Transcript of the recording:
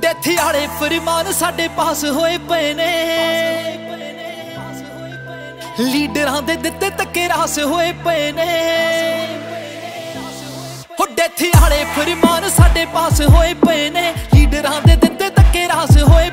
Death ਵਾਲੇ ਫਰਮਾਨ ਸਾਡੇ ਪਾਸ ਹੋਏ ਪਏ ਨੇ, ਲੀਡਰਾਂ ਦੇ ਦਿੱਤੇ ਧੱਕੇ ਰਾਸ ਹੋਏ ਪਏ ਨੇ। ਹੋ ਡੈਥ ਵਾਲੇ ਫਰਮਾਨ ਸਾਡੇ ਪਾਸ ਹੋਏ ਪਏ ਨੇ, ਲੀਡਰਾਂ ਦੇ ਦਿੱਤੇ ਧੱਕੇ ਰਾਸ ਹੋਏ